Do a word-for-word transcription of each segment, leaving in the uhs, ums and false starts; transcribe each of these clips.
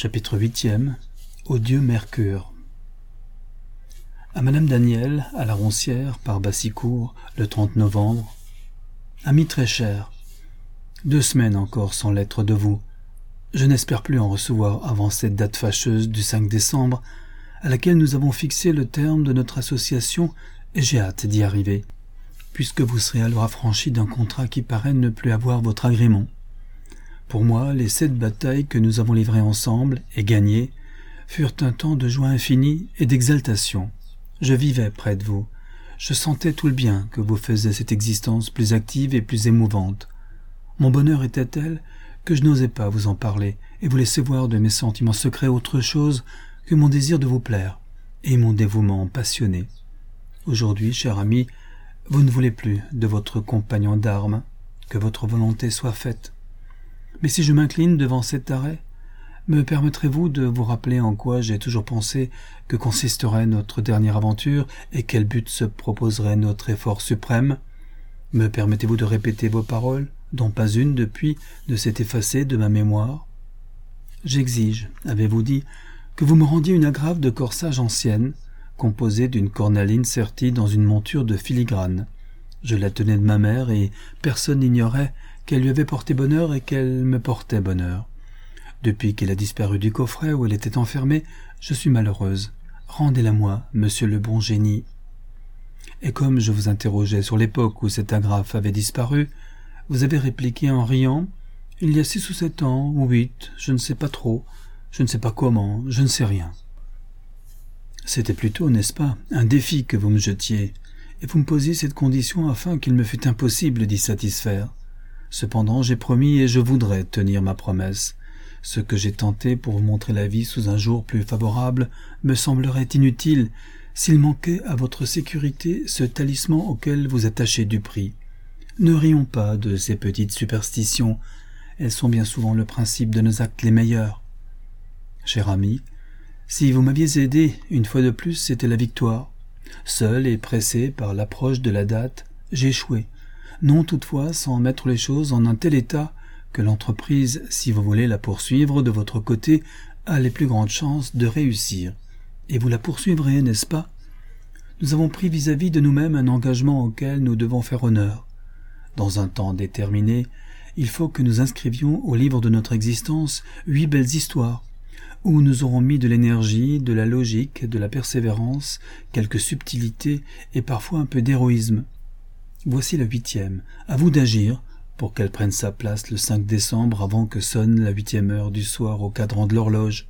Chapitre huitième. Au dieu Mercure. À Madame Daniel, à la Roncière, par Bassicourt, le trente novembre. Ami très cher, deux semaines encore sans lettre de vous. Je n'espère plus en recevoir avant cette date fâcheuse du cinq décembre, à laquelle nous avons fixé le terme de notre association, et j'ai hâte d'y arriver, puisque vous serez alors affranchi d'un contrat qui paraît ne plus avoir votre agrément. Pour moi, les sept batailles que nous avons livrées ensemble et gagnées furent un temps de joie infinie et d'exaltation. Je vivais près de vous. Je sentais tout le bien que vous faisait cette existence plus active et plus émouvante. Mon bonheur était tel que je n'osais pas vous en parler et vous laisser voir de mes sentiments secrets autre chose que mon désir de vous plaire et mon dévouement passionné. Aujourd'hui, cher ami, vous ne voulez plus de votre compagnon d'armes, que votre volonté soit faite. Mais si je m'incline devant cet arrêt, me permettrez-vous de vous rappeler en quoi j'ai toujours pensé que consisterait notre dernière aventure et quel but se proposerait notre effort suprême? Me permettez-vous de répéter vos paroles, dont pas une depuis ne s'est effacée de ma mémoire? J'exige, avez-vous dit, que vous me rendiez une agrafe de corsage ancienne, composée d'une cornaline sertie dans une monture de filigrane. Je la tenais de ma mère et personne n'ignorait qu'elle lui avait porté bonheur et qu'elle me portait bonheur. Depuis qu'elle a disparu du coffret où elle était enfermée, je suis malheureuse. Rendez-la-moi, monsieur le bon génie. Et comme je vous interrogeais sur l'époque où cette agrafe avait disparu, vous avez répliqué en riant « Il y a six ou sept ans, ou huit, je ne sais pas trop, je ne sais pas comment, je ne sais rien. » C'était plutôt, n'est-ce pas, un défi que vous me jetiez, et vous me posiez cette condition afin qu'il me fût impossible d'y satisfaire. Cependant, j'ai promis et je voudrais tenir ma promesse. Ce que j'ai tenté pour vous montrer la vie sous un jour plus favorable me semblerait inutile s'il manquait à votre sécurité ce talisman auquel vous attachez du prix. Ne rions pas de ces petites superstitions, elles sont bien souvent le principe de nos actes les meilleurs. Cher ami, si vous m'aviez aidé, une fois de plus, c'était la victoire. Seul et pressé par l'approche de la date, j'ai échoué. Non toutefois sans mettre les choses en un tel état que l'entreprise, si vous voulez la poursuivre de votre côté, a les plus grandes chances de réussir. Et vous la poursuivrez, n'est-ce pas? Nous avons pris vis-à-vis de nous-mêmes un engagement auquel nous devons faire honneur. Dans un temps déterminé, il faut que nous inscrivions au livre de notre existence huit belles histoires, où nous aurons mis de l'énergie, de la logique, de la persévérance, quelques subtilités et parfois un peu d'héroïsme. Voici la huitième. À vous d'agir pour qu'elle prenne sa place le cinq décembre avant que sonne la huitième heure du soir au cadran de l'horloge.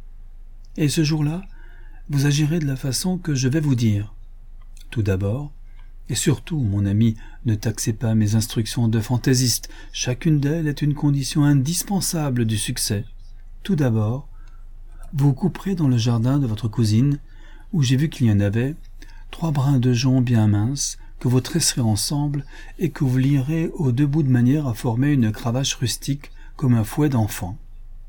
Et ce jour-là, vous agirez de la façon que je vais vous dire. Tout d'abord, et surtout, mon ami, ne taxez pas mes instructions de fantaisiste, chacune d'elles est une condition indispensable du succès. Tout d'abord, vous couperez dans le jardin de votre cousine, où j'ai vu qu'il y en avait, trois brins de jonc bien minces, que vous tresserez ensemble et que vous lierez aux deux bouts de manière à former une cravache rustique comme un fouet d'enfant.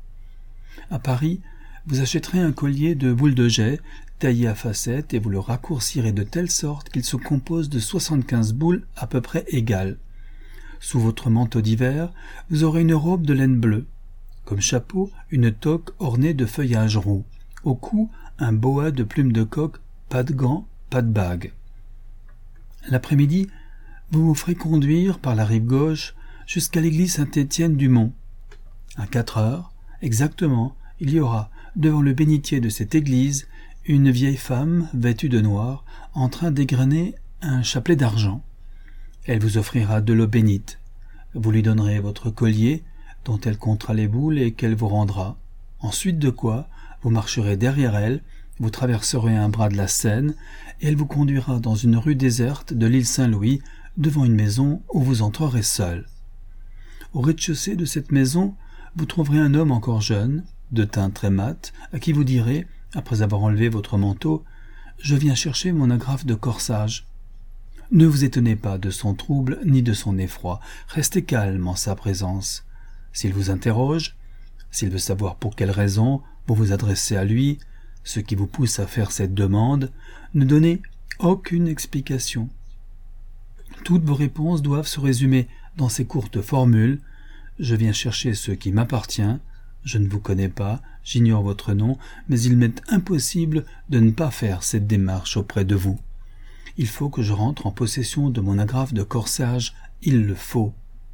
À Paris, vous achèterez un collier de boules de jet taillé à facettes et vous le raccourcirez de telle sorte qu'il se compose de soixante-quinze boules à peu près égales. Sous votre manteau d'hiver, vous aurez une robe de laine bleue. Comme chapeau, une toque ornée de feuillage roux. Au cou, un boa de plumes de coq, pas de gants, pas de bague. L'après-midi, vous vous ferez conduire par la rive gauche jusqu'à l'église Saint-Étienne-du-Mont. À quatre heures, exactement, il y aura, devant le bénitier de cette église, une vieille femme vêtue de noir, en train d'égrener un chapelet d'argent. Elle vous offrira de l'eau bénite. Vous lui donnerez votre collier, dont elle comptera les boules et qu'elle vous rendra. Ensuite de quoi, vous marcherez derrière elle, vous traverserez un bras de la Seine et elle vous conduira dans une rue déserte de l'île Saint-Louis devant une maison où vous entrerez seul. Au rez-de-chaussée de cette maison, vous trouverez un homme encore jeune, de teint très mat, à qui vous direz, après avoir enlevé votre manteau, « Je viens chercher mon agrafe de corsage ». Ne vous étonnez pas de son trouble ni de son effroi, restez calme en sa présence. S'il vous interroge, s'il veut savoir pour quelle raison vous vous adressez à lui, ce qui vous pousse à faire cette demande, ne donnez aucune explication. Toutes vos réponses doivent se résumer dans ces courtes formules « Je viens chercher ce qui m'appartient, Je ne vous connais pas, j'ignore votre nom, mais il m'est impossible de ne pas faire cette démarche auprès de vous. Il faut que je rentre en possession de mon agrafe de corsage, il le faut.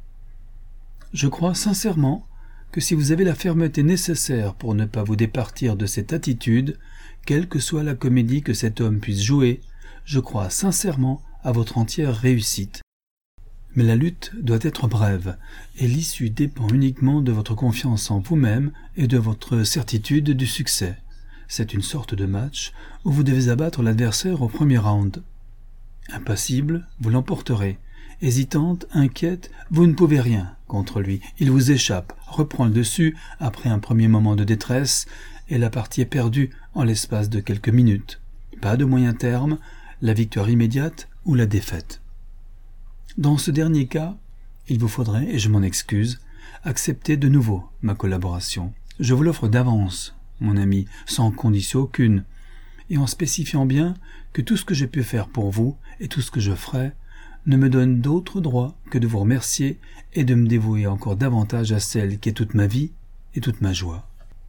Je crois sincèrement que si vous avez la fermeté nécessaire pour ne pas vous départir de cette attitude, quelle que soit la comédie que cet homme puisse jouer, je crois sincèrement à votre entière réussite. Mais la lutte doit être brève, et l'issue dépend uniquement de votre confiance en vous-même et de votre certitude du succès. C'est une sorte de match où vous devez abattre l'adversaire au premier round. Impassible, vous l'emporterez. Hésitante, inquiète, vous ne pouvez rien contre lui. Il vous échappe, reprend le dessus après un premier moment de détresse, et la partie est perdue en l'espace de quelques minutes. Pas de moyen terme, la victoire immédiate ou la défaite. Dans ce dernier cas, il vous faudrait, et je m'en excuse, accepter de nouveau ma collaboration. Je vous l'offre d'avance, mon ami, sans condition aucune, et en spécifiant bien que tout ce que j'ai pu faire pour vous et tout ce que je ferai ne me donne d'autre droit que de vous remercier et de me dévouer encore davantage à celle qui est toute ma vie et toute ma joie.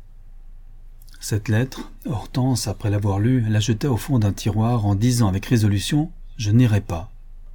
Cette lettre, Hortense, après l'avoir lue, la jeta au fond d'un tiroir en disant avec résolution « Je n'irai pas ».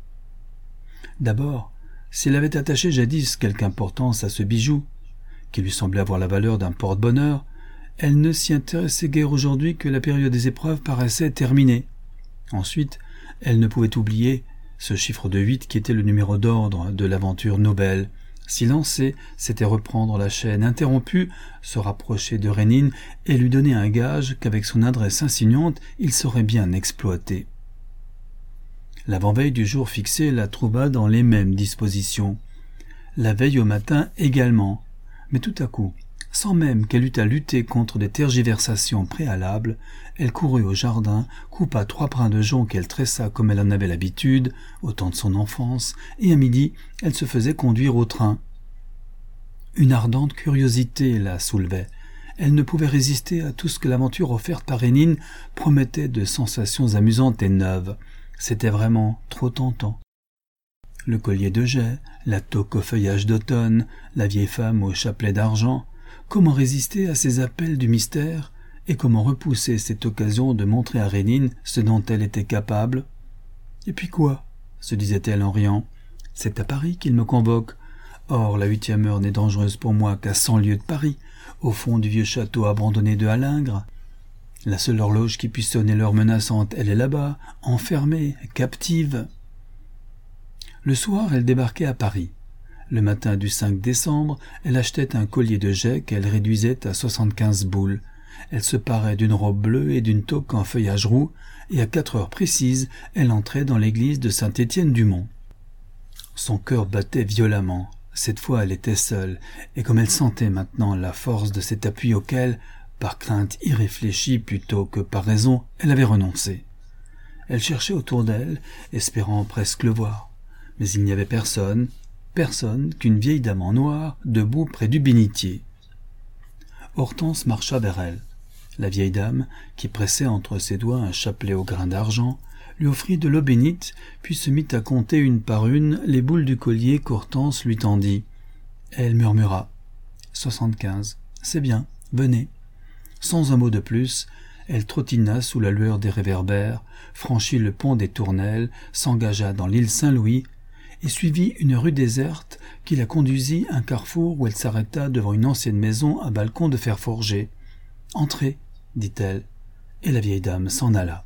D'abord, si elle avait attaché jadis quelque importance à ce bijou, qui lui semblait avoir la valeur d'un porte-bonheur, elle ne s'y intéressait guère aujourd'hui que la période des épreuves paraissait terminée. Ensuite, elle ne pouvait oublier ce chiffre de huit qui était le numéro d'ordre de l'aventure Nobel. S'y lancer, c'était reprendre la chaîne interrompue, se rapprocher de Rénine et lui donner un gage qu'avec son adresse insinuante, il saurait bien exploiter. L'avant-veille du jour fixé la trouva dans les mêmes dispositions. La veille au matin également. Mais tout à coup, sans même qu'elle eût à lutter contre des tergiversations préalables, elle courut au jardin, coupa trois brins de jonc qu'elle tressa comme elle en avait l'habitude, au temps de son enfance, et à midi, elle se faisait conduire au train. Une ardente curiosité la soulevait. Elle ne pouvait résister à tout ce que l'aventure offerte par Rénine promettait de sensations amusantes et neuves. C'était vraiment trop tentant. Le collier de jais, la toque au feuillage d'automne, la vieille femme au chapelet d'argent, comment résister à ces appels du mystère et comment repousser cette occasion de montrer à Rénine ce dont elle était capable? Et puis quoi? Se disait-elle en riant. C'est à Paris qu'il me convoque. Or, la huitième heure n'est dangereuse pour moi qu'à cent lieues de Paris, au fond du vieux château abandonné de Halingre. La seule horloge qui puisse sonner l'heure menaçante, elle est là-bas, enfermée, captive. Le soir, elle débarquait à Paris. Le matin du cinq décembre, elle achetait un collier de jais qu'elle réduisait à soixante-quinze boules. Elle se parait d'une robe bleue et d'une toque en feuillage roux, et à quatre heures précises, elle entrait dans l'église de Saint-Étienne-du-Mont. Son cœur battait violemment. Cette fois, elle était seule, et comme elle sentait maintenant la force de cet appui auquel, par crainte irréfléchie plutôt que par raison, elle avait renoncé. Elle cherchait autour d'elle, espérant presque le voir. Mais il n'y avait personne, personne qu'une vieille dame en noir, debout près du bénitier. Hortense marcha vers elle. La vieille dame, qui pressait entre ses doigts un chapelet au grain d'argent, lui offrit de l'eau bénite, puis se mit à compter une par une les boules du collier qu'Hortense lui tendit. Elle murmura « Soixante-quinze, c'est bien, venez ». Sans un mot de plus, elle trottina sous la lueur des réverbères, franchit le pont des Tournelles, s'engagea dans l'île Saint-Louis et suivit une rue déserte qui la conduisit à un carrefour où elle s'arrêta devant une ancienne maison à balcon de fer forgé. « Entrez », dit-elle, et la vieille dame s'en alla.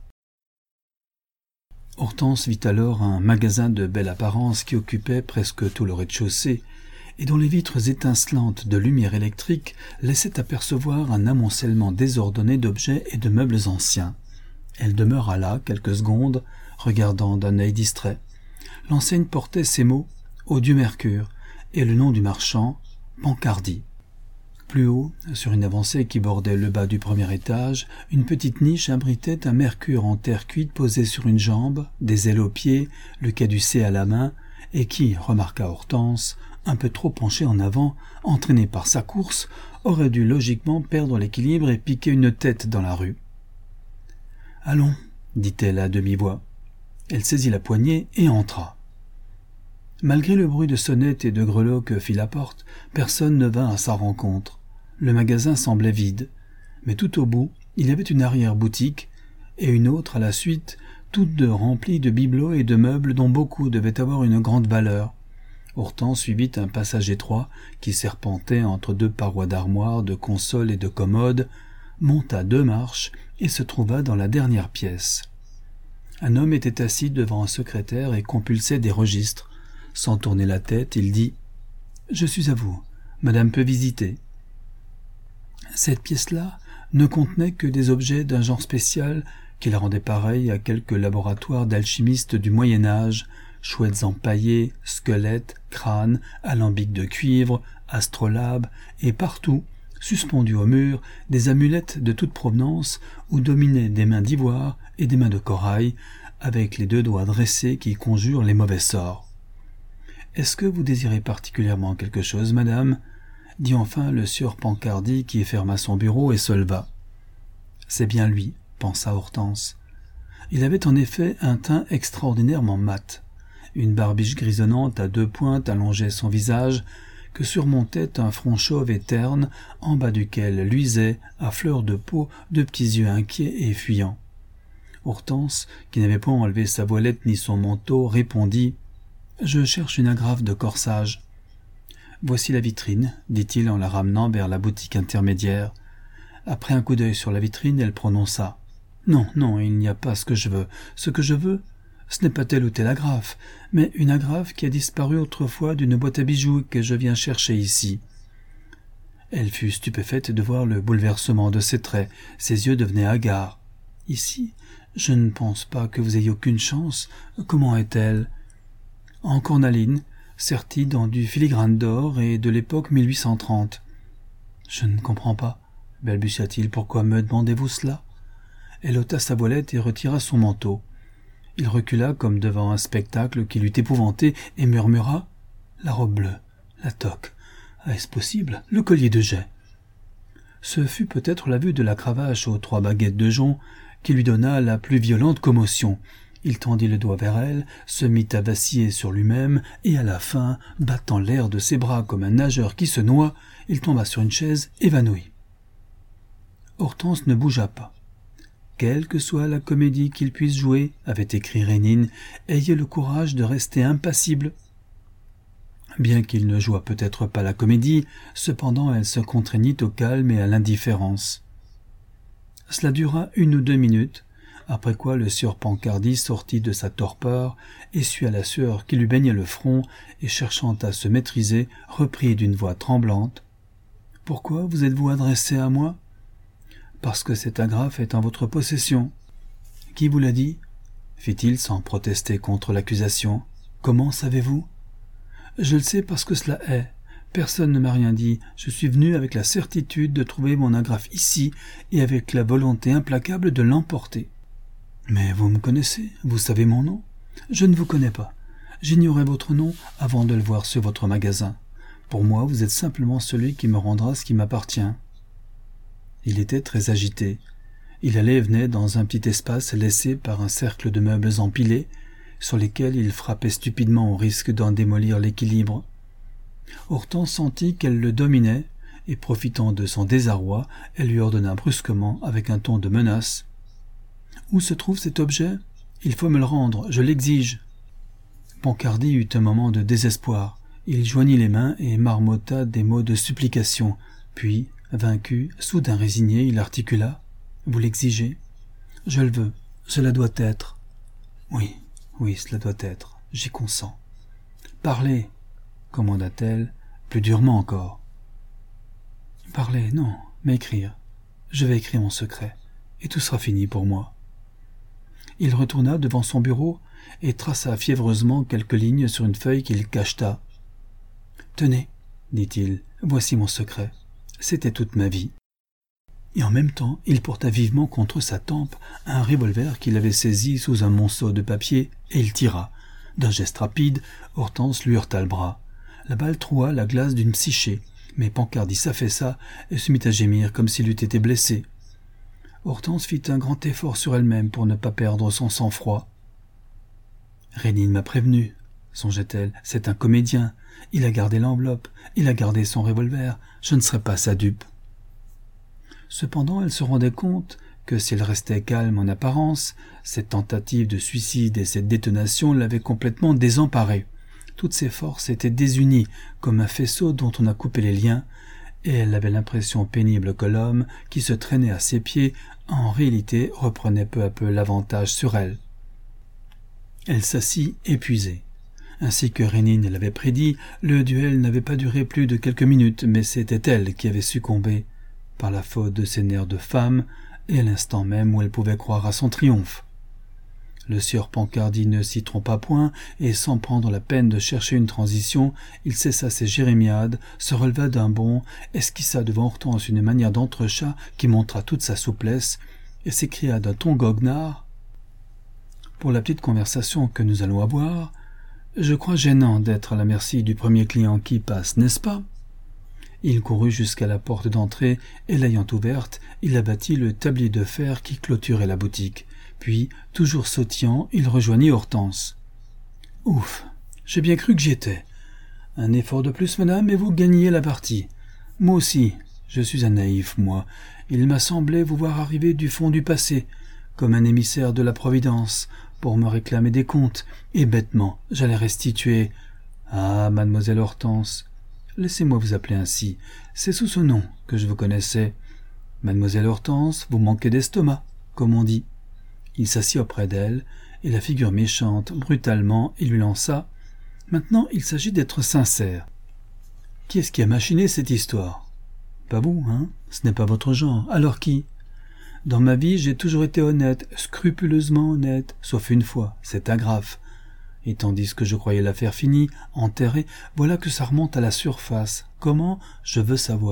Hortense vit alors un magasin de belle apparence qui occupait presque tout le rez-de-chaussée et dont les vitres étincelantes de lumière électrique laissaient apercevoir un amoncellement désordonné d'objets et de meubles anciens. Elle demeura là quelques secondes, regardant d'un œil distrait. L'enseigne portait ces mots « Odieux Mercure » et le nom du marchand « Pancardi ». Plus haut, sur une avancée qui bordait le bas du premier étage, une petite niche abritait un mercure en terre cuite posé sur une jambe, des ailes aux pieds, le caducée à la main, et qui, remarqua Hortense, un peu trop penché en avant, entraîné par sa course, aurait dû logiquement perdre l'équilibre et piquer une tête dans la rue. « Allons », dit-elle à demi-voix. Elle saisit la poignée et entra. Malgré le bruit de sonnette et de grelots que fit la porte, personne ne vint à sa rencontre. Le magasin semblait vide, mais tout au bout, il y avait une arrière-boutique et une autre à la suite, toutes deux remplies de bibelots et de meubles dont beaucoup devaient avoir une grande valeur. Hortense suivit un passage étroit qui serpentait entre deux parois d'armoires, de consoles et de commodes, monta deux marches et se trouva dans la dernière pièce. Un homme était assis devant un secrétaire et compulsait des registres. Sans tourner la tête, il dit « Je suis à vous. Madame peut visiter. » Cette pièce-là ne contenait que des objets d'un genre spécial qui la rendait pareille à quelques laboratoires d'alchimistes du Moyen-Âge, chouettes empaillées, squelettes, crânes, alambics de cuivre, astrolabes, et partout, suspendues au mur, des amulettes de toute provenance où dominaient des mains d'ivoire et des mains de corail, avec les deux doigts dressés qui conjurent les mauvais sorts. « Est-ce que vous désirez particulièrement quelque chose, madame ?» dit enfin le sieur Pancardy qui ferma son bureau et se leva. « C'est bien lui, » pensa Hortense. Il avait en effet un teint extraordinairement mat. Une barbiche grisonnante à deux pointes allongeait son visage, que surmontait un front chauve et terne, en bas duquel luisaient, à fleur de peau, deux petits yeux inquiets et fuyants. Hortense, qui n'avait point enlevé sa voilette ni son manteau, répondit « Je cherche une agrafe de corsage. »« Voici la vitrine, » dit-il en la ramenant vers la boutique intermédiaire. Après un coup d'œil sur la vitrine, elle prononça « Non, non, il n'y a pas ce que je veux. Ce que je veux, ce n'est pas telle ou telle agrafe, mais une agrafe qui a disparu autrefois d'une boîte à bijoux que je viens chercher ici. » Elle fut stupéfaite de voir le bouleversement de ses traits. Ses yeux devenaient hagards. « Ici, je ne pense pas que vous ayez aucune chance. Comment est-elle ?»« En cornaline, sertie dans du filigrane d'or et de l'époque mille huit cent trente. »« Je ne comprends pas, » balbutia-t-il. « Pourquoi me demandez-vous cela ?» Elle ôta sa voilette et retira son manteau. Il recula comme devant un spectacle qui l'eût épouvanté et murmura « La robe bleue, la toque, ah, est-ce possible, le collier de jais ?» Ce fut peut-être la vue de la cravache aux trois baguettes de jonc qui lui donna la plus violente commotion. Il tendit le doigt vers elle, se mit à vaciller sur lui-même, et à la fin, battant l'air de ses bras comme un nageur qui se noie, il tomba sur une chaise, évanoui. Hortense ne bougea pas. « Quelle que soit la comédie qu'il puisse jouer, » avait écrit Rénine, « ayez le courage de rester impassible. » Bien qu'il ne jouât peut-être pas la comédie, cependant elle se contraignit au calme et à l'indifférence. Cela dura une ou deux minutes, après quoi le sieur Pancardy sortit de sa torpeur, essuya la sueur qui lui baignait le front et, cherchant à se maîtriser, reprit d'une voix tremblante. « Pourquoi vous êtes-vous adressé à moi ?»« Parce que cette agrafe est en votre possession. »« Qui vous l'a dit ?» fit-il sans protester contre l'accusation. « Comment savez-vous ?»« Je le sais parce que cela est. Personne ne m'a rien dit. Je suis venu avec la certitude de trouver mon agrafe ici et avec la volonté implacable de l'emporter. »« Mais vous me connaissez, vous savez mon nom. »« Je ne vous connais pas. J'ignorais votre nom avant de le voir sur votre magasin. Pour moi, vous êtes simplement celui qui me rendra ce qui m'appartient. » Il était très agité. Il allait et venait dans un petit espace laissé par un cercle de meubles empilés, sur lesquels il frappait stupidement au risque d'en démolir l'équilibre. Hortense sentit qu'elle le dominait, et profitant de son désarroi, elle lui ordonna brusquement, avec un ton de menace. « Où se trouve cet objet ? Il faut me le rendre, je l'exige. » Pancardy eut un moment de désespoir. Il joignit les mains et marmotta des mots de supplication. Puis, vaincu, soudain résigné, il articula. « Vous l'exigez ? Je le veux, cela doit être. »« Oui, oui, cela doit être, j'y consens. »« Parlez !» commanda-t-elle, plus durement encore. « Parlez, non, mais écrire. Je vais écrire mon secret, et tout sera fini pour moi. » Il retourna devant son bureau et traça fiévreusement quelques lignes sur une feuille qu'il cacheta. « Tenez, dit-il, voici mon secret. C'était toute ma vie. » Et en même temps, il porta vivement contre sa tempe un revolver qu'il avait saisi sous un monceau de papier, et il tira. D'un geste rapide, Hortense lui heurta le bras. La balle troua la glace d'une psyché, mais Pancardy s'affaissa et se mit à gémir comme s'il eût été blessé. Hortense fit un grand effort sur elle-même pour ne pas perdre son sang-froid. « Rénine m'a prévenu, songeait-elle, c'est un comédien. Il a gardé l'enveloppe, il a gardé son revolver, je ne serai pas sa dupe. Cependant, elle se rendait compte que si elle restait calme en apparence, cette tentative de suicide et cette détonation l'avaient complètement désemparée. Toutes ses forces étaient désunies, comme un faisceau dont on a coupé les liens, et elle avait l'impression pénible que l'homme, qui se traînait à ses pieds, en réalité reprenait peu à peu l'avantage sur elle. Elle s'assit épuisée. Ainsi que Rénine l'avait prédit, le duel n'avait pas duré plus de quelques minutes, mais c'était elle qui avait succombé, par la faute de ses nerfs de femme, et à l'instant même où elle pouvait croire à son triomphe. Le sieur Pancardie ne s'y trompa point, et sans prendre la peine de chercher une transition, il cessa ses jérémiades, se releva d'un bond, esquissa devant Hortense une manière d'entrechat qui montra toute sa souplesse, et s'écria d'un ton goguenard: « Pour la petite conversation que nous allons avoir, je crois gênant d'être à la merci du premier client qui passe, n'est-ce pas ?» Il courut jusqu'à la porte d'entrée, et l'ayant ouverte, il abattit le tablier de fer qui clôturait la boutique. Puis, toujours sautillant, il rejoignit Hortense. « Ouf, j'ai bien cru que j'y étais. Un effort de plus, madame, et vous gagnez la partie. Moi aussi, je suis un naïf, moi. Il m'a semblé vous voir arriver du fond du passé, comme un émissaire de la Providence, pour me réclamer des comptes, et bêtement, j'allais restituer. Ah, mademoiselle Hortense, laissez-moi vous appeler ainsi, c'est sous ce nom que je vous connaissais. Mademoiselle Hortense, vous manquez d'estomac, comme on dit. » Il s'assit auprès d'elle, et la figure méchante, brutalement, il lui lança: « Maintenant, il s'agit d'être sincère. Qui est-ce qui a machiné cette histoire? Pas vous, hein? Ce n'est pas votre genre. Alors qui? Dans ma vie, j'ai toujours été honnête, scrupuleusement honnête, sauf une fois, c'est agrafe. Et tandis que je croyais l'affaire finie, enterrée, voilà que ça remonte à la surface. Comment? Je veux savoir. »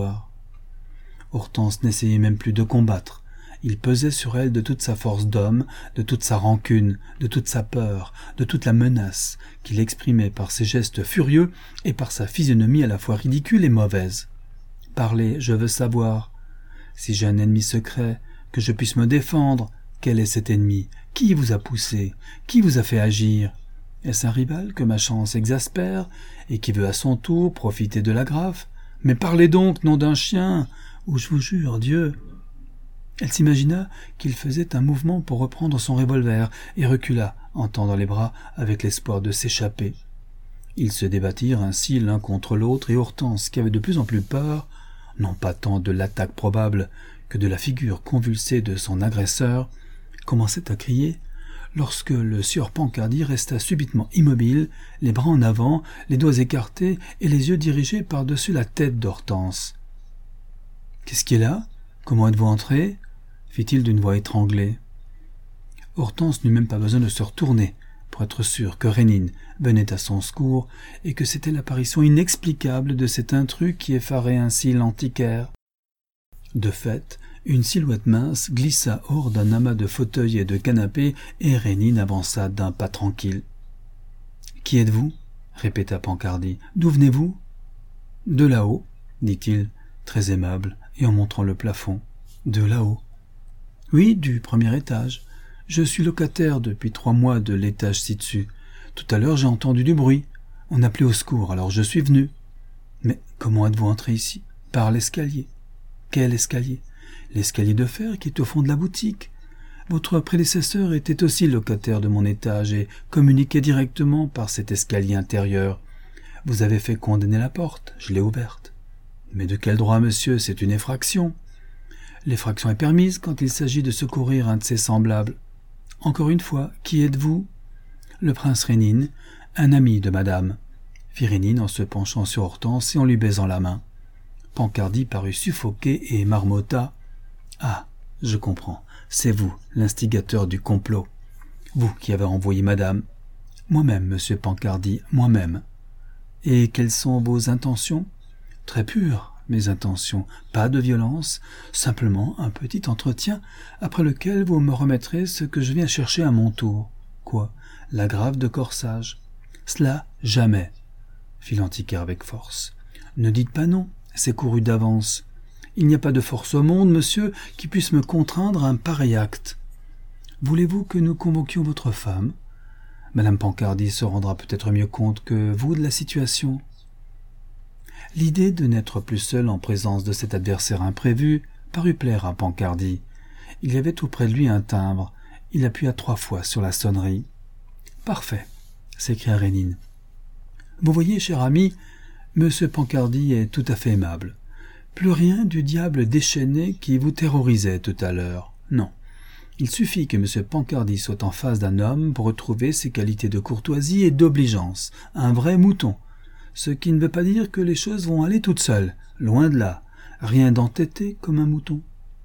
Hortense n'essayait même plus de combattre. Il pesait sur elle de toute sa force d'homme, de toute sa rancune, de toute sa peur, de toute la menace, qu'il exprimait par ses gestes furieux et par sa physionomie à la fois ridicule et mauvaise. « Parlez, je veux savoir. Si j'ai un ennemi secret, que je puisse me défendre, quel est cet ennemi? Qui vous a poussé? Qui vous a fait agir? Est-ce un rival que ma chance exaspère et qui veut à son tour profiter de la graffe? Mais parlez donc, nom d'un chien, ou je vous jure, Dieu !» Elle s'imagina qu'il faisait un mouvement pour reprendre son revolver et recula en tendant les bras avec l'espoir de s'échapper. Ils se débattirent ainsi l'un contre l'autre et Hortense, qui avait de plus en plus peur, non pas tant de l'attaque probable que de la figure convulsée de son agresseur, commençait à crier lorsque le sieur Pancardie resta subitement immobile, les bras en avant, les doigts écartés et les yeux dirigés par-dessus la tête d'Hortense. « Qu'est-ce qui est là? Comment êtes-vous entré ?» fit-il d'une voix étranglée. Hortense n'eut même pas besoin de se retourner pour être sûre que Rénine venait à son secours et que c'était l'apparition inexplicable de cet intrus qui effarait ainsi l'antiquaire. De fait, une silhouette mince glissa hors d'un amas de fauteuils et de canapés et Rénine avança d'un pas tranquille. « Qui êtes-vous » répéta Pancardie. « D'où venez-vous »« De là-haut, » dit-il, très aimable, et en montrant le plafond. « De là-haut. »« Oui, du premier étage. Je suis locataire depuis trois mois de l'étage ci-dessus. Tout à l'heure, j'ai entendu du bruit. On appelait au secours, alors je suis venu. »« Mais comment êtes-vous entré ici ?»« Par l'escalier. »« Quel escalier ?»« L'escalier de fer qui est au fond de la boutique. Votre prédécesseur était aussi locataire de mon étage et communiquait directement par cet escalier intérieur. Vous avez fait condamner la porte, je l'ai ouverte. »« Mais de quel droit, monsieur? C'est une effraction. » L'effraction est permise quand il s'agit de secourir un de ses semblables. Encore une fois, qui êtes-vous? Le prince Rénine, un ami de madame, fit Rénine en se penchant sur Hortense et en lui baisant la main. Pancardie parut suffoqué et marmotta. Ah, je comprends, c'est vous, l'instigateur du complot. Vous qui avez envoyé madame. Moi-même, monsieur Pancardie, moi-même. Et quelles sont vos intentions? Très pures. Mes intentions, pas de violence, simplement un petit entretien, après lequel vous me remettrez ce que je viens chercher à mon tour. Quoi? La graffe de corsage. Cela, jamais, fit l'antiquaire avec force. Ne dites pas non, c'est couru d'avance. Il n'y a pas de force au monde, monsieur, qui puisse me contraindre à un pareil acte. Voulez-vous que nous convoquions votre femme? Madame Pancardie se rendra peut-être mieux compte que vous de la situation. L'idée de n'être plus seul en présence de cet adversaire imprévu, parut plaire à Pancardie. Il y avait tout près de lui un timbre. Il appuya trois fois sur la sonnerie. « Parfait !» s'écria Rénine. « Vous voyez, cher ami, Monsieur Pancardie est tout à fait aimable. Plus rien du diable déchaîné qui vous terrorisait tout à l'heure. Non. Il suffit que Monsieur Pancardie soit en face d'un homme pour retrouver ses qualités de courtoisie et d'obligeance, un vrai mouton. Ce qui ne veut pas dire que les choses vont aller toutes seules, loin de là, rien d'entêté comme un mouton. »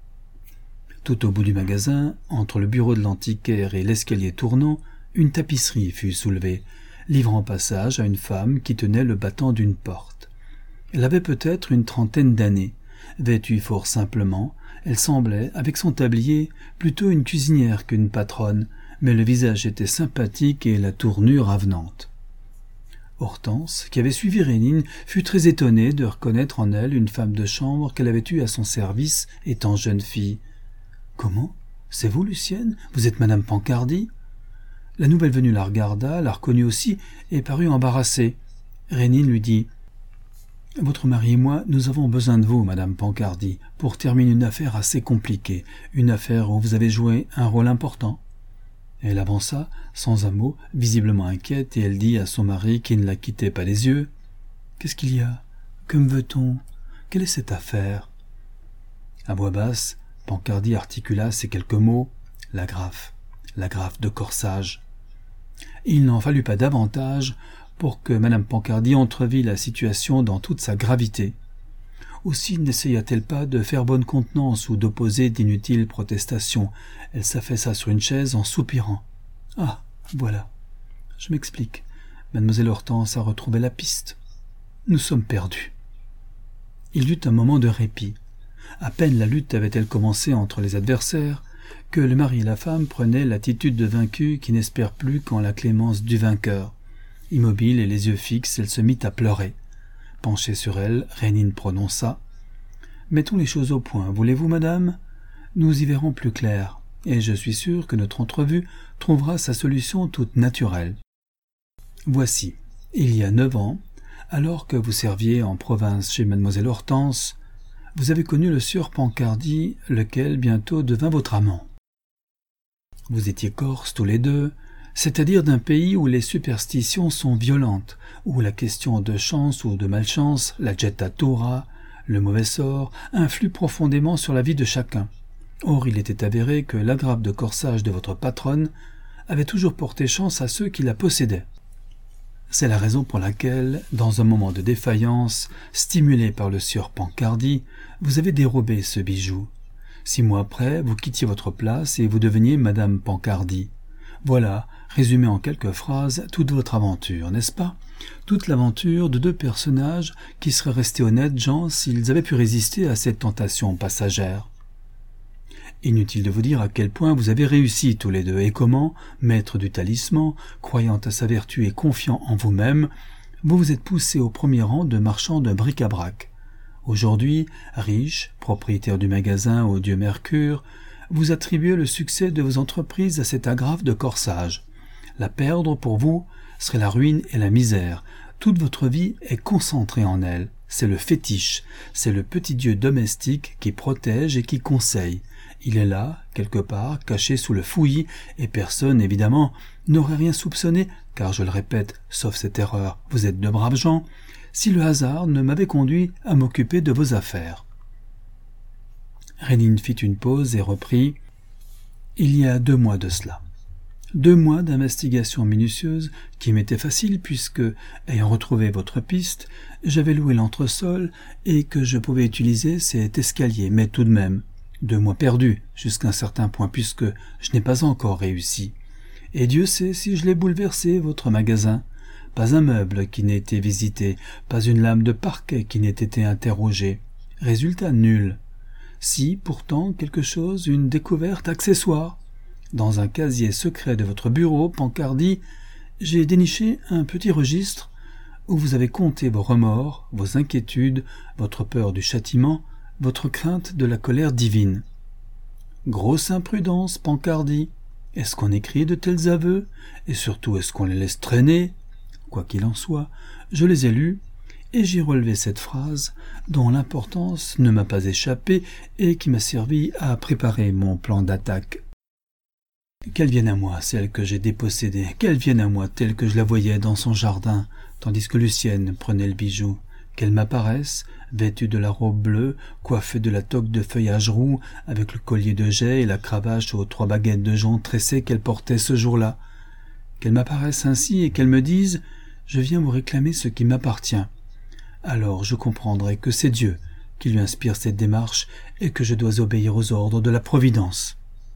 Tout au bout du magasin, entre le bureau de l'antiquaire et l'escalier tournant, une tapisserie fut soulevée, livrant passage à une femme qui tenait le battant d'une porte. Elle avait peut-être une trentaine d'années. Vêtue fort simplement, elle semblait, avec son tablier, plutôt une cuisinière qu'une patronne, mais le visage était sympathique et la tournure avenante. Hortense, qui avait suivi Rénine, fut très étonnée de reconnaître en elle une femme de chambre qu'elle avait eue à son service étant jeune fille. « Comment ? C'est vous, Lucienne ? Vous êtes Madame Pancardie ?» La nouvelle venue la regarda, la reconnut aussi, et parut embarrassée. Rénine lui dit « Votre mari et moi, nous avons besoin de vous, Madame Pancardie, pour terminer une affaire assez compliquée, une affaire où vous avez joué un rôle important. » Elle avança, sans un mot, visiblement inquiète, et elle dit à son mari, qui ne la quittait pas les yeux, « Qu'est-ce qu'il y a ? Que me veut-on ? Quelle est cette affaire ?» À voix basse, Pancardie articula ces quelques mots, « l'agrafe, l'agrafe de corsage. » Il n'en fallut pas davantage pour que Madame Pancardie entrevît la situation dans toute sa gravité. Aussi n'essaya-t-elle pas de faire bonne contenance ou d'opposer d'inutiles protestations. Elle s'affaissa sur une chaise en soupirant. « Ah, voilà. Je m'explique. Mademoiselle Hortense a retrouvé la piste. Nous sommes perdus. » Il y eut un moment de répit. À peine la lutte avait-elle commencé entre les adversaires que le mari et la femme prenaient l'attitude de vaincus qui n'espèrent plus qu'en la clémence du vainqueur. Immobile et les yeux fixes, elle se mit à pleurer. Penchée sur elle, Rénine prononça « Mettons les choses au point, voulez-vous, madame ? Nous y verrons plus clair, et je suis sûr que notre entrevue trouvera sa solution toute naturelle. Voici, il y a neuf ans, alors que vous serviez en province chez mademoiselle Hortense, vous avez connu le sieur Pancardie, lequel bientôt devint votre amant. Vous étiez corses tous les deux, c'est-à-dire d'un pays où les superstitions sont violentes, où la question de chance ou de malchance, la jettatura, le mauvais sort, influe profondément sur la vie de chacun. Or il était avéré que l'agrafe de corsage de votre patronne avait toujours porté chance à ceux qui la possédaient. C'est la raison pour laquelle, dans un moment de défaillance, stimulé par le sieur Pancardie, vous avez dérobé ce bijou. Six mois après, vous quittiez votre place et vous deveniez Madame Pancardie. Voilà, résumé en quelques phrases, toute votre aventure, n'est-ce pas ? Toute l'aventure de deux personnages qui seraient restés honnêtes gens s'ils avaient pu résister à cette tentation passagère. Inutile de vous dire à quel point vous avez réussi tous les deux et comment, maître du talisman, croyant à sa vertu et confiant en vous-même, vous vous êtes poussé au premier rang de marchand de bric-à-brac. Aujourd'hui, riche, propriétaire du magasin au dieu Mercure, vous attribuez le succès de vos entreprises à cette agrafe de corsage. La perdre, pour vous, serait la ruine et la misère. Toute votre vie est concentrée en elle. C'est le fétiche, c'est le petit dieu domestique qui protège et qui conseille. Il est là, quelque part, caché sous le fouillis, et personne, évidemment, n'aurait rien soupçonné, car je le répète, sauf cette erreur, vous êtes de braves gens, si le hasard ne m'avait conduit à m'occuper de vos affaires. Rénine fit une pause et reprit « Il y a deux mois de cela. Deux mois d'investigation minutieuse qui m'était facile puisque, ayant retrouvé votre piste, j'avais loué l'entresol et que je pouvais utiliser cet escalier, mais tout de même, deux mois perdus jusqu'à un certain point puisque je n'ai pas encore réussi. Et Dieu sait si je l'ai bouleversé, votre magasin. Pas un meuble qui n'ait été visité, pas une lame de parquet qui n'ait été interrogée. Résultat nul. Si, pourtant, quelque chose, une découverte accessoire. Dans un casier secret de votre bureau, Pancardie, j'ai déniché un petit registre où vous avez compté vos remords, vos inquiétudes, votre peur du châtiment, votre crainte de la colère divine. Grosse imprudence, Pancardie. Est-ce qu'on écrit de tels aveux? Et surtout, est-ce qu'on les laisse traîner? Quoi qu'il en soit, je les ai lus. et j'y relevai cette phrase dont l'importance ne m'a pas échappé et qui m'a servi à préparer mon plan d'attaque. Qu'elle vienne à moi, celle que j'ai dépossédée, qu'elle vienne à moi telle que je la voyais dans son jardin, tandis que Lucienne prenait le bijou, qu'elle m'apparaisse, vêtue de la robe bleue, coiffée de la toque de feuillage roux, avec le collier de jais et la cravache aux trois baguettes de jonc tressées qu'elle portait ce jour-là, qu'elle m'apparaisse ainsi et qu'elle me dise « Je viens vous réclamer ce qui m'appartient ». Alors je comprendrai que c'est Dieu qui lui inspire cette démarche et que je dois obéir aux ordres de la Providence.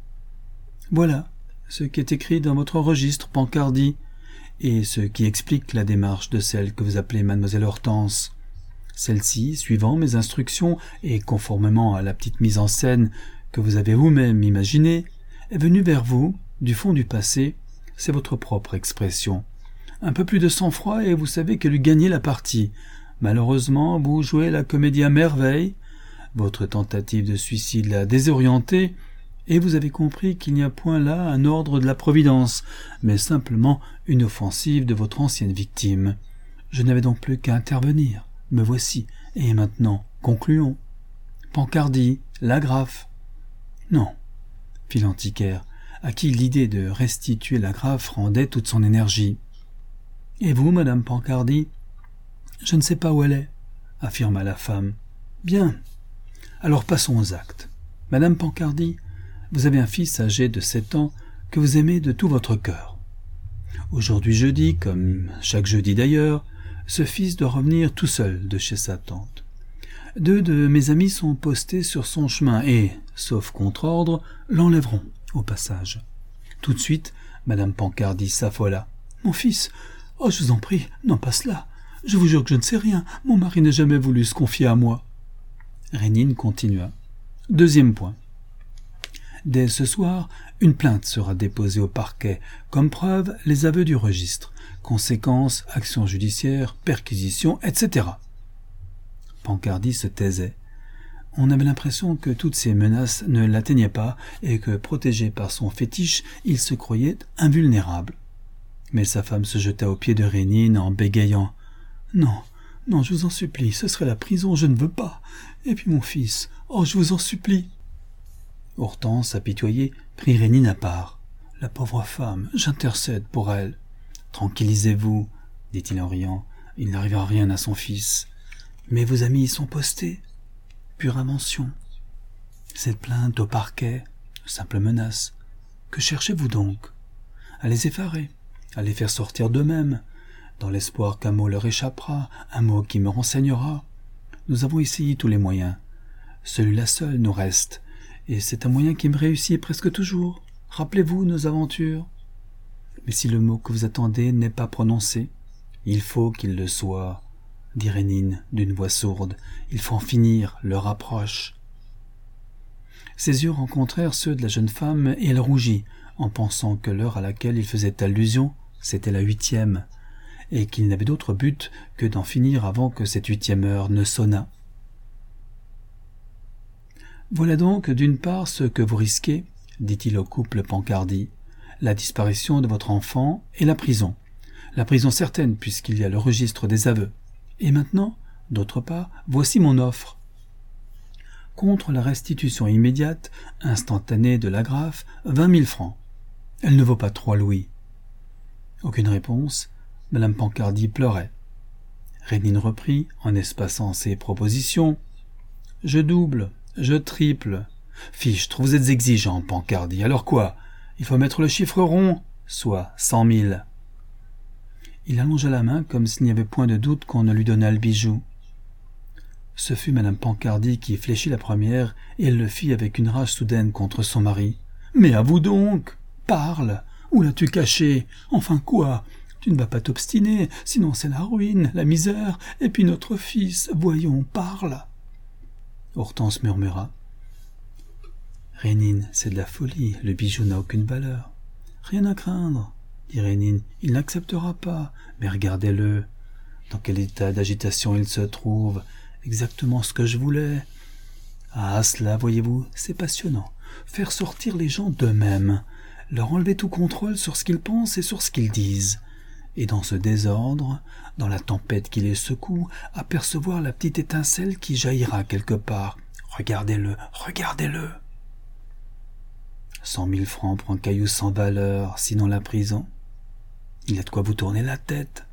Voilà ce qui est écrit dans votre registre, Pancardie, et ce qui explique la démarche de celle que vous appelez mademoiselle Hortense. Celle-ci, suivant mes instructions et conformément à la petite mise en scène que vous avez vous-même imaginée, est venue vers vous, du fond du passé, c'est votre propre expression. Un peu plus de sang-froid et vous savez qu'elle eût gagné la partie. Malheureusement, vous jouez la comédie à merveille, votre tentative de suicide l'a désorientée, et vous avez compris qu'il n'y a point là un ordre de la Providence, mais simplement une offensive de votre ancienne victime. Je n'avais donc plus qu'à intervenir. Me voici. Et maintenant, concluons. Pancardie, l'agrafe. Non, fit l'antiquaire, à qui l'idée de restituer l'agrafe rendait toute son énergie. Et vous, madame Pancardie? Je ne sais pas où elle est, affirma la femme. Bien. Alors passons aux actes. Madame Pancardie, vous avez un fils âgé de sept ans que vous aimez de tout votre cœur. Aujourd'hui jeudi, comme chaque jeudi d'ailleurs, ce fils doit revenir tout seul de chez sa tante. Deux de mes amis sont postés sur son chemin et, sauf contre ordre, l'enlèveront au passage. Tout de suite, madame Pancardie s'affola. « Mon fils, oh je vous en prie, non pas cela. Je vous jure que je ne sais rien. Mon mari n'a jamais voulu se confier à moi. » Rénine continua. « Deuxième point. Dès ce soir, une plainte sera déposée au parquet, comme preuve les aveux du registre, conséquences, actions judiciaires, perquisitions, et cetera. Pancardie se taisait. On avait l'impression que toutes ces menaces ne l'atteignaient pas et que, protégé par son fétiche, il se croyait invulnérable. Mais sa femme se jeta aux pieds de Rénine en bégayant. « Non, non, je vous en supplie, ce serait la prison, je ne veux pas. Et puis mon fils, oh, je vous en supplie. » Hortense, apitoyée, prit Rénine à part. « La pauvre femme, j'intercède pour elle. »« Tranquillisez-vous, dit-il en riant, il n'arrivera rien à son fils. Mais vos amis y sont postés. Pure invention. Cette plainte au parquet, simple menace. Que cherchez-vous donc? À les effarer, à les faire sortir d'eux-mêmes, dans l'espoir qu'un mot leur échappera, un mot qui me renseignera. Nous avons essayé tous les moyens. Celui-là seul nous reste, et c'est un moyen qui me réussit presque toujours. Rappelez-vous nos aventures. Mais si le mot que vous attendez n'est pas prononcé, il faut qu'il le soit, dit Rénine d'une voix sourde. Il faut en finir, leur approche. Ses yeux rencontrèrent ceux de la jeune femme et elle rougit, en pensant que l'heure à laquelle il faisait allusion, c'était la huitième, et qu'il n'avait d'autre but que d'en finir avant que cette huitième heure ne sonnât. Voilà donc d'une part ce que vous risquez, dit-il au couple Pancardie, la disparition de votre enfant et la prison. La prison certaine puisqu'il y a le registre des aveux. Et maintenant, d'autre part, voici mon offre. Contre la restitution immédiate, instantanée de l'agrafe, vingt mille francs. Elle ne vaut pas trois louis. Aucune réponse. Madame Pancardie pleurait. Rénine reprit, en espaçant ses propositions. « Je double, je triple. Fichtre, vous êtes exigeant, Pancardie. Alors quoi? Il faut mettre le chiffre rond, soit cent mille. » Il allongea la main comme s'il n'y avait point de doute qu'on ne lui donnât le bijou. Ce fut madame Pancardie qui fléchit la première, et elle le fit avec une rage soudaine contre son mari. « Mais à vous donc! Parle! Où l'as-tu caché? Enfin quoi? Tu ne vas pas t'obstiner, sinon c'est la ruine, la misère, et puis notre fils. Voyons, parle !» Hortense murmura. « Rénine, c'est de la folie, le bijou n'a aucune valeur. »« Rien à craindre, » dit Rénine, « il n'acceptera pas, mais regardez-le. Dans quel état d'agitation il se trouve, exactement ce que je voulais. Ah, cela, voyez-vous, c'est passionnant. Faire sortir les gens d'eux-mêmes, leur enlever tout contrôle sur ce qu'ils pensent et sur ce qu'ils disent. et dans ce désordre, dans la tempête qui les secoue, apercevoir la petite étincelle qui jaillira quelque part. Regardez-le, regardez-le. Cent mille francs pour un caillou sans valeur, sinon la prison. Il y a de quoi vous tourner la tête.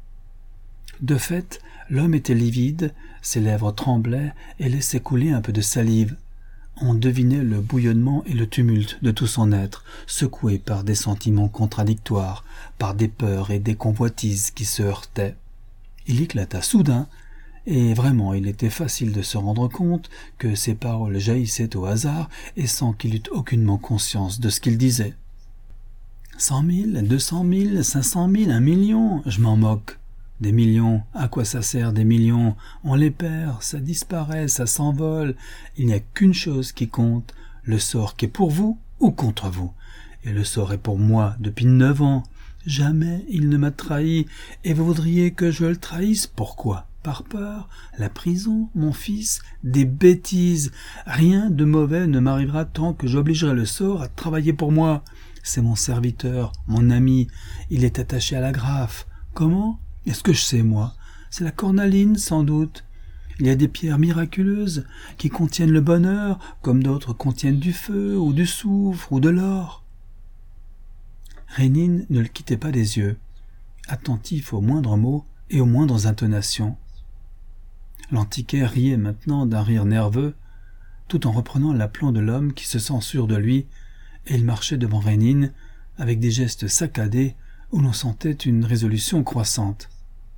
De fait, l'homme était livide, ses lèvres tremblaient et laissaient couler un peu de salive. On devinait le bouillonnement et le tumulte de tout son être, secoué par des sentiments contradictoires, par des peurs et des convoitises qui se heurtaient. Il éclata soudain, et vraiment il était facile de se rendre compte que ses paroles jaillissaient au hasard et sans qu'il eût aucunement conscience de ce qu'il disait. Cent mille, deux cent mille, cinq cent mille, un million, je m'en moque. Des millions, à quoi ça sert des millions? On les perd, ça disparaît, ça s'envole. Il n'y a qu'une chose qui compte, le sort qui est pour vous ou contre vous. Et le sort est pour moi depuis neuf ans. Jamais il ne m'a trahi, et vous voudriez que je le trahisse, pourquoi? Par peur? La prison, mon fils? Des bêtises. Rien de mauvais ne m'arrivera tant que j'obligerai le sort à travailler pour moi. C'est mon serviteur, mon ami, il est attaché à la graffe. Comment? Est-ce que je sais, moi? C'est la cornaline, sans doute. Il y a des pierres miraculeuses qui contiennent le bonheur, comme d'autres contiennent du feu, ou du soufre, ou de l'or. Rénine ne le quittait pas des yeux, attentif aux moindres mots et aux moindres intonations. L'antiquaire riait maintenant d'un rire nerveux, tout en reprenant l'aplomb de l'homme qui se sent sûr de lui, et il marchait devant Rénine avec des gestes saccadés où l'on sentait une résolution croissante.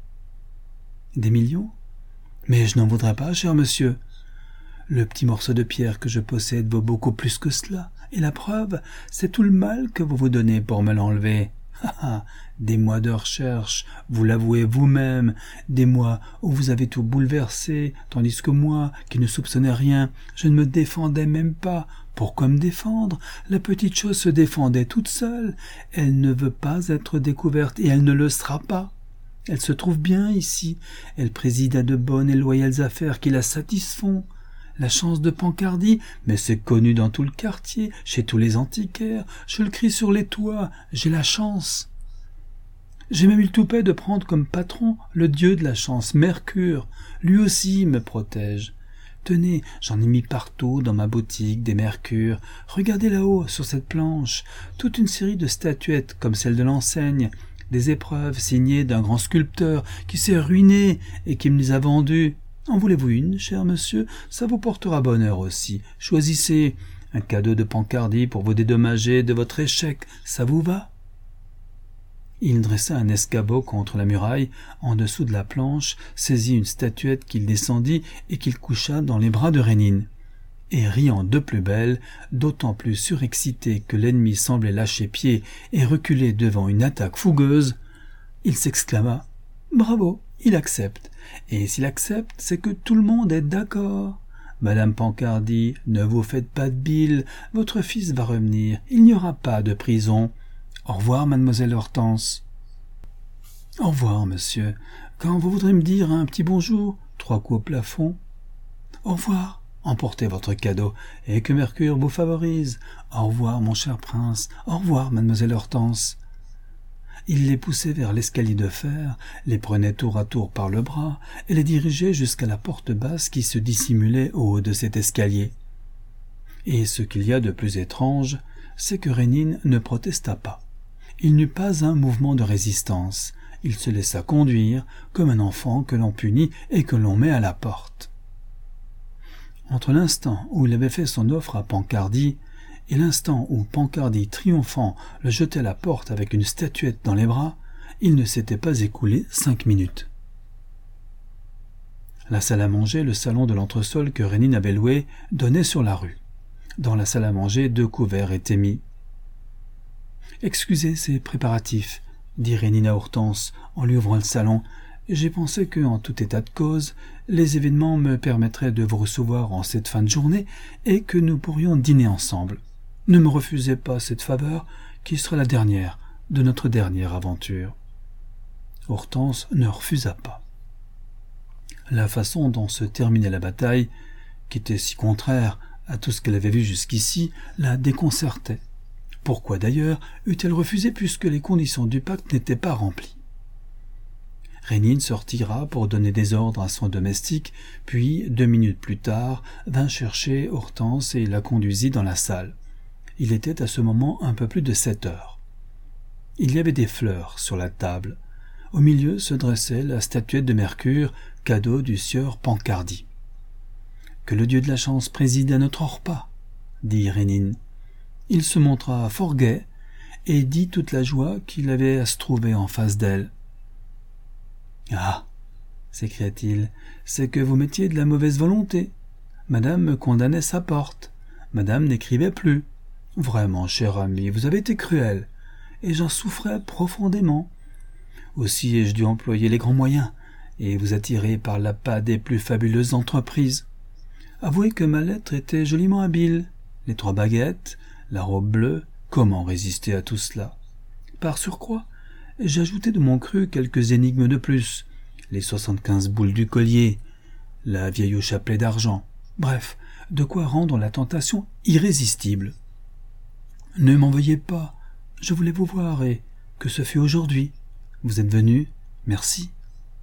Des millions? Mais je n'en voudrais pas, cher monsieur. Le petit morceau de pierre que je possède vaut beaucoup plus que cela, et la preuve, c'est tout le mal que vous vous donnez pour me l'enlever. Ah ah, des mois de recherche, vous l'avouez vous-même, des mois où vous avez tout bouleversé, tandis que moi, qui ne soupçonnais rien, je ne me défendais même pas. Pourquoi me défendre? La petite chose se défendait toute seule. Elle ne veut pas être découverte, et elle ne le sera pas. Elle se trouve bien ici, elle préside à de bonnes et loyales affaires qui la satisfont. La chance de Pancardie, mais c'est connu dans tout le quartier, chez tous les antiquaires, je le crie sur les toits, j'ai la chance. J'ai même eu le toupet de prendre comme patron le dieu de la chance, Mercure, lui aussi me protège. Tenez, j'en ai mis partout dans ma boutique des mercures. Regardez là-haut, sur cette planche, toute une série de statuettes comme celle de l'enseigne, des épreuves signées d'un grand sculpteur qui s'est ruiné et qui me les a vendues. En voulez-vous une, cher monsieur? Ça vous portera bonheur aussi. Choisissez un cadeau de Pancardie pour vous dédommager de votre échec. Ça vous va? Il dressa un escabeau contre la muraille, en dessous de la planche, saisit une statuette qu'il descendit et qu'il coucha dans les bras de Rénine. Et riant de plus belle, d'autant plus surexcité que l'ennemi semblait lâcher pied et reculer devant une attaque fougueuse, il s'exclama « Bravo, il accepte. Et s'il accepte, c'est que tout le monde est d'accord. Madame Pancardie, ne vous faites pas de bile, votre fils va revenir, il n'y aura pas de prison. Au revoir, mademoiselle Hortense. » « Au revoir, monsieur. Quand vous voudrez me dire un petit bonjour, trois coups au plafond. »« Au revoir. Emportez votre cadeau, et que Mercure vous favorise. Au revoir, mon cher prince. Au revoir, mademoiselle Hortense. » Il les poussait vers l'escalier de fer, les prenait tour à tour par le bras, et les dirigeait jusqu'à la porte basse qui se dissimulait au haut de cet escalier. Et ce qu'il y a de plus étrange, c'est que Rénine ne protesta pas. Il n'eut pas un mouvement de résistance. Il se laissa conduire, comme un enfant que l'on punit et que l'on met à la porte. Entre l'instant où il avait fait son offre à Pancardie et l'instant où Pancardie, triomphant, le jetait à la porte avec une statuette dans les bras, il ne s'était pas écoulé cinq minutes. La salle à manger, le salon de l'entresol que Rénine avait loué, donnait sur la rue. Dans la salle à manger, deux couverts étaient mis. « Excusez ces préparatifs, » dit Rénine à Hortense en lui ouvrant le salon. « J'ai pensé que, en tout état de cause, les événements me permettraient de vous recevoir en cette fin de journée et que nous pourrions dîner ensemble. Ne me refusez pas cette faveur qui sera la dernière de notre dernière aventure. » Hortense ne refusa pas. La façon dont se terminait la bataille, qui était si contraire à tout ce qu'elle avait vu jusqu'ici, la déconcertait. Pourquoi d'ailleurs eût-elle refusé puisque les conditions du pacte n'étaient pas remplies? Rénine se retira pour donner des ordres à son domestique, puis, deux minutes plus tard, vint chercher Hortense et la conduisit dans la salle. Il était à ce moment un peu plus de sept heures. Il y avait des fleurs sur la table. Au milieu se dressait la statuette de Mercure, cadeau du sieur Pancardi. « Que le dieu de la chance préside à notre repas » dit Rénine. Il se montra fort gai et dit toute la joie qu'il avait à se trouver en face d'elle. « Ah » s'écria-t-il, « c'est que vous mettiez de la mauvaise volonté. Madame me condamnait sa porte. Madame n'écrivait plus. Vraiment, cher ami, vous avez été cruel, et j'en souffrais profondément. Aussi ai-je dû employer les grands moyens, et vous attirer par l'appât des plus fabuleuses entreprises. Avouez que ma lettre était joliment habile. Les trois baguettes, la robe bleue, comment résister à tout cela? Par surcroît, j'ajoutais de mon cru quelques énigmes de plus, les soixante-quinze boules du collier, la vieille au chapelet d'argent, bref, de quoi rendre la tentation irrésistible. Ne m'en veuillez pas, je voulais vous voir, et que ce fut aujourd'hui. Vous êtes venu, merci.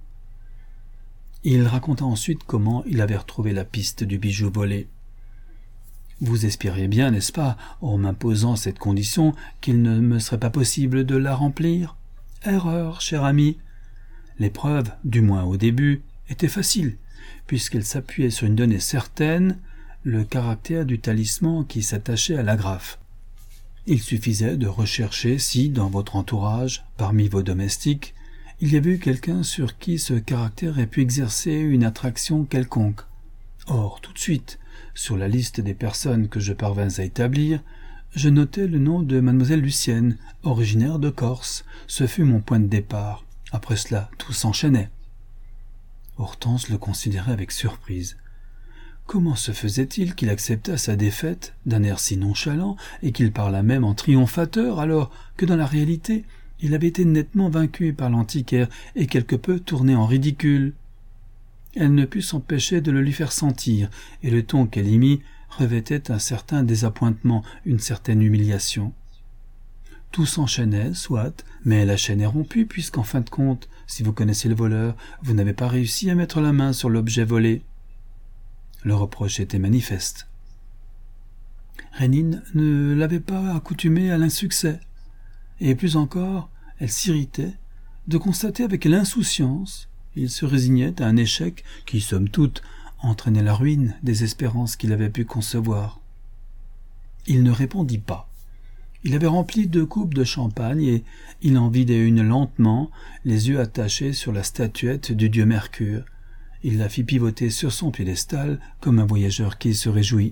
Il raconta ensuite comment il avait retrouvé la piste du bijou volé. Vous espériez bien, n'est-ce pas, en m'imposant cette condition, qu'il ne me serait pas possible de la remplir? Erreur, cher ami. L'épreuve, du moins au début, était facile, puisqu'elle s'appuyait sur une donnée certaine, le caractère du talisman qui s'attachait à l'agrafe. Il suffisait de rechercher si, dans votre entourage, parmi vos domestiques, il y avait eu quelqu'un sur qui ce caractère ait pu exercer une attraction quelconque. Or, tout de suite, sur la liste des personnes que je parvins à établir, je notai le nom de mademoiselle Lucienne, originaire de Corse. Ce fut mon point de départ. Après cela, tout s'enchaînait. Hortense le considérait avec surprise. Comment se faisait-il qu'il acceptât sa défaite d'un air si nonchalant et qu'il parlât même en triomphateur alors que dans la réalité il avait été nettement vaincu par l'antiquaire et quelque peu tourné en ridicule? Elle ne put s'empêcher de le lui faire sentir, et le ton qu'elle y mit revêtait un certain désappointement, une certaine humiliation. Tout s'enchaînait, soit, mais la chaîne est rompue, puisqu'en fin de compte, si vous connaissez le voleur, vous n'avez pas réussi à mettre la main sur l'objet volé. Le reproche était manifeste. Rénine ne l'avait pas accoutumée à l'insuccès, et plus encore, elle s'irritait de constater avec l'insouciance. Il se résignait à un échec qui, somme toute, entraînait la ruine des espérances qu'il avait pu concevoir. Il ne répondit pas. Il avait rempli deux coupes de champagne et il en vidait une lentement, les yeux attachés sur la statuette du dieu Mercure. Il la fit pivoter sur son piédestal comme un voyageur qui se réjouit.